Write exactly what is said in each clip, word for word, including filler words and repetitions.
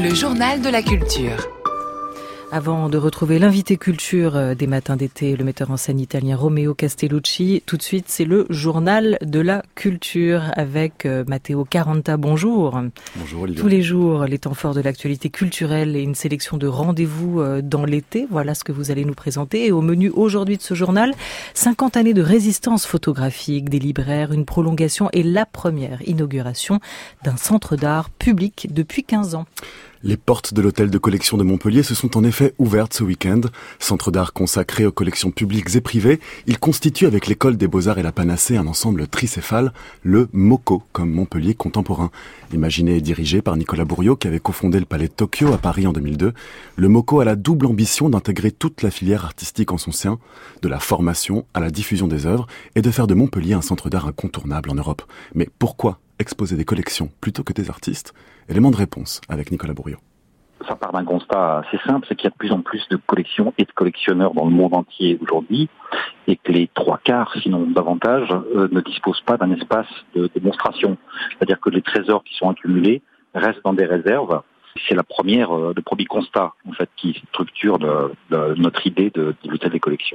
Le journal de la culture. Avant de retrouver l'invité culture des matins d'été, le metteur en scène italien Romeo Castellucci, tout de suite c'est le journal de la culture avec Matteo Caranta. Bonjour. Bonjour Olivier. Tous les jours, les temps forts de l'actualité culturelle et une sélection de rendez-vous dans l'été. Voilà ce que vous allez nous présenter. Et au menu aujourd'hui de ce journal, cinquante années de résistance photographique des libraires, une prolongation et la première inauguration d'un centre d'art public depuis quinze ans. Les portes de l'hôtel de collection de Montpellier se sont en effet ouvertes ce week-end. Centre d'art consacré aux collections publiques et privées, il constitue avec l'école des Beaux-Arts et la Panacée un ensemble tricéphale, le MoCo, comme Montpellier contemporain. Imaginé et dirigé par Nicolas Bourriaud, qui avait cofondé le Palais de Tokyo à Paris en deux mille deux, le MoCo a la double ambition d'intégrer toute la filière artistique en son sein, de la formation à la diffusion des œuvres, et de faire de Montpellier un centre d'art incontournable en Europe. Mais pourquoi exposer des collections plutôt que des artistes? Élément de réponse avec Nicolas Bourriaud. Ça part d'un constat assez simple, c'est qu'il y a de plus en plus de collections et de collectionneurs dans le monde entier aujourd'hui, et que les trois quarts, sinon davantage, euh, ne disposent pas d'un espace de démonstration. C'est-à-dire que les trésors qui sont accumulés restent dans des réserves. C'est la première, euh, le premier constat en fait qui structure le, le, notre idée de, de l'hôtel des collections.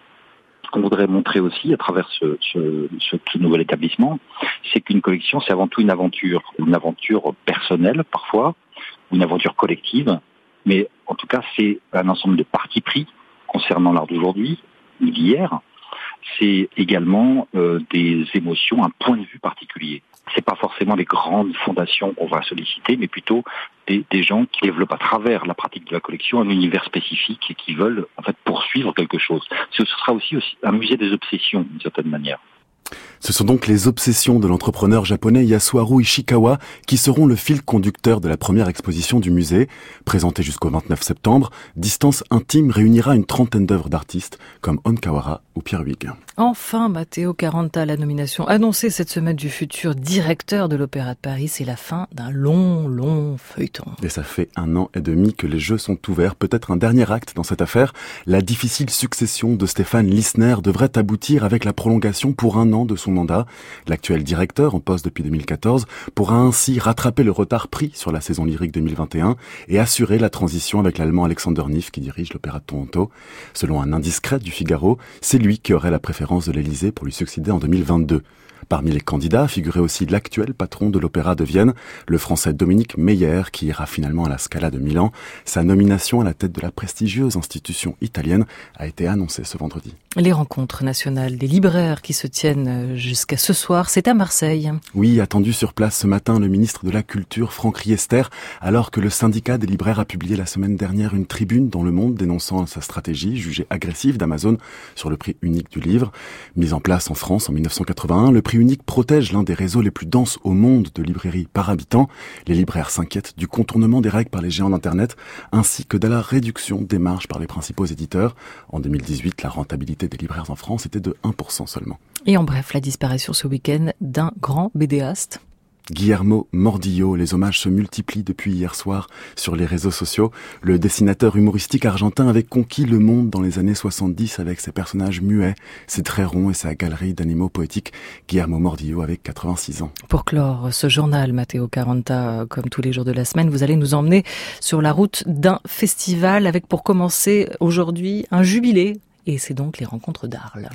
Ce qu'on voudrait montrer aussi à travers ce, ce, ce, ce nouvel établissement, c'est qu'une collection, c'est avant tout une aventure, une aventure personnelle parfois, une aventure collective, mais en tout cas, c'est un ensemble de partis pris concernant l'art d'aujourd'hui ou d'hier. C'est également euh, des émotions, un point de vue particulier. C'est pas forcément les grandes fondations qu'on va solliciter, mais plutôt des, des gens qui développent à travers la pratique de la collection un univers spécifique et qui veulent en fait poursuivre quelque chose. Ce sera aussi, aussi un musée des obsessions d'une certaine manière. Ce sont donc les obsessions de l'entrepreneur japonais Yasuharu Ishikawa qui seront le fil conducteur de la première exposition du musée. Présentée jusqu'au vingt-neuf septembre, Distance Intime réunira une trentaine d'œuvres d'artistes comme Onkawara ou Pierre Huyghe. Enfin, Matteo Caranta, la nomination annoncée cette semaine du futur directeur de l'Opéra de Paris, c'est la fin d'un long, long feuilleton. Et ça fait un an et demi que les jeux sont ouverts. Peut-être un dernier acte dans cette affaire. La difficile succession de Stéphane Lissner devrait aboutir avec la prolongation pour un an de son mandat. L'actuel directeur, en poste depuis deux mille quatorze, pourra ainsi rattraper le retard pris sur la saison lyrique deux mille vingt et un et assurer la transition avec l'Allemand Alexander Niff qui dirige l'Opéra de Toronto. Selon un indiscret du Figaro, c'est lui qui aurait la préférence de l'Élysée pour lui succéder en deux mille vingt-deux. Parmi les candidats figurait aussi l'actuel patron de l'Opéra de Vienne, le Français Dominique Meyer, qui ira finalement à la Scala de Milan. Sa nomination à la tête de la prestigieuse institution italienne a été annoncée ce vendredi. Les rencontres nationales des libraires qui se tiennent jusqu'à ce soir, c'est à Marseille. Oui, attendu sur place ce matin le ministre de la Culture, Franck Riester, alors que le syndicat des libraires a publié la semaine dernière une tribune dans Le Monde dénonçant sa stratégie jugée agressive d'Amazon sur le prix unique du livre. Mise en place en France en dix-neuf cent quatre-vingt-un, le prix unique protège l'un des réseaux les plus denses au monde de librairies par habitant. Les libraires s'inquiètent du contournement des règles par les géants d'Internet, ainsi que de la réduction des marges par les principaux éditeurs. En deux mille dix-huit, la rentabilité des libraires en France était de un pour cent seulement. Et en bref, la disparition ce week-end d'un grand bédéaste. Guillermo Mordillo, les hommages se multiplient depuis hier soir sur les réseaux sociaux. Le dessinateur humoristique argentin avait conquis le monde dans les années soixante-dix avec ses personnages muets, ses traits ronds et sa galerie d'animaux poétiques. Guillermo Mordillo avec quatre-vingt-six ans. Pour clore ce journal, Matteo Caranta, comme tous les jours de la semaine, vous allez nous emmener sur la route d'un festival avec pour commencer aujourd'hui un jubilé. Et c'est donc les rencontres d'Arles.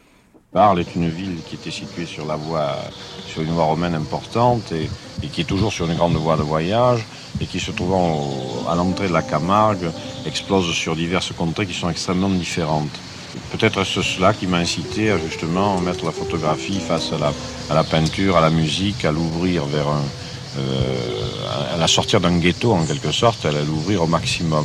Arles est une ville qui était située sur la voie, sur une voie romaine importante et, et qui est toujours sur une grande voie de voyage et qui se trouvant au, à l'entrée de la Camargue explose sur diverses contrées qui sont extrêmement différentes. Peut-être est-ce cela qui m'a incité à justement mettre la photographie face à la, à la peinture, à la musique, à l'ouvrir vers un, euh, à la sortir d'un ghetto en quelque sorte, à l'ouvrir au maximum.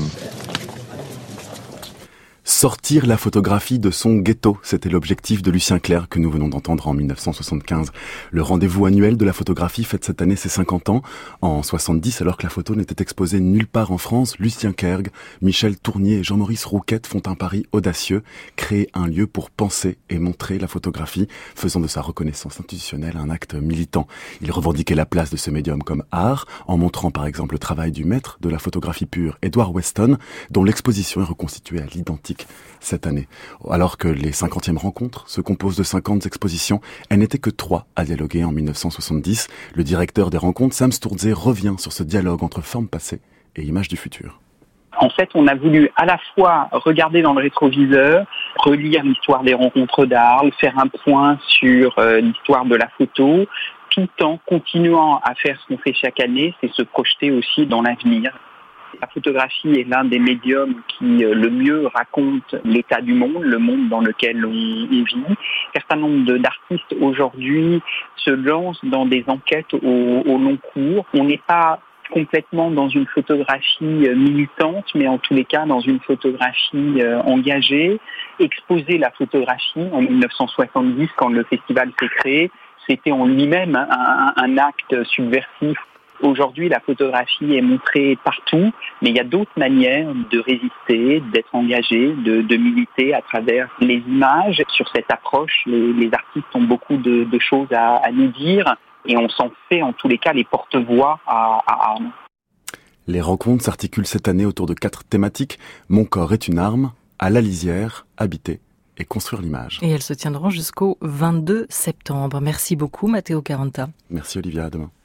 Sortir la photographie de son ghetto, c'était l'objectif de Lucien Clerc que nous venons d'entendre en dix-neuf cent soixante-quinze. Le rendez-vous annuel de la photographie fête cette année ses cinquante ans. En soixante-dix, alors que la photo n'était exposée nulle part en France, Lucien Clerc, Michel Tournier et Jean-Maurice Rouquette font un pari audacieux, créer un lieu pour penser et montrer la photographie, faisant de sa reconnaissance institutionnelle un acte militant. Ils revendiquaient la place de ce médium comme art, en montrant par exemple le travail du maître de la photographie pure, Edward Weston, dont l'exposition est reconstituée à l'identique cinq cette année. Alors que les cinquantièmes rencontres se composent de cinquante expositions, elles n'étaient que trois à dialoguer en mille neuf cent soixante-dix. Le directeur des rencontres, Sam Sturze, revient sur ce dialogue entre formes passées et images du futur. En fait, on a voulu à la fois regarder dans le rétroviseur, relire l'histoire des rencontres d'Arles, faire un point sur euh, l'histoire de la photo, tout en continuant à faire ce qu'on fait chaque année, c'est se projeter aussi dans l'avenir. La photographie est l'un des médiums qui euh, le mieux raconte l'état du monde, le monde dans lequel on, on vit. Un certain nombre de, d'artistes aujourd'hui se lancent dans des enquêtes au, au long cours. On n'est pas complètement dans une photographie militante, mais en tous les cas dans une photographie euh, engagée. Exposer la photographie en mille neuf cent soixante-dix, quand le festival s'est créé, c'était en lui-même un, un, un acte subversif. Aujourd'hui, la photographie est montrée partout, mais il y a d'autres manières de résister, d'être engagé, de, de militer à travers les images. Sur cette approche, les, les artistes ont beaucoup de, de choses à, à nous dire. Et on s'en fait en tous les cas les porte-voix à, à Arles. Les rencontres s'articulent cette année autour de quatre thématiques. Mon corps est une arme, à la lisière, habiter et construire l'image. Et elles se tiendront jusqu'au vingt-deux septembre. Merci beaucoup Matteo Caranta. Merci Olivia, à demain.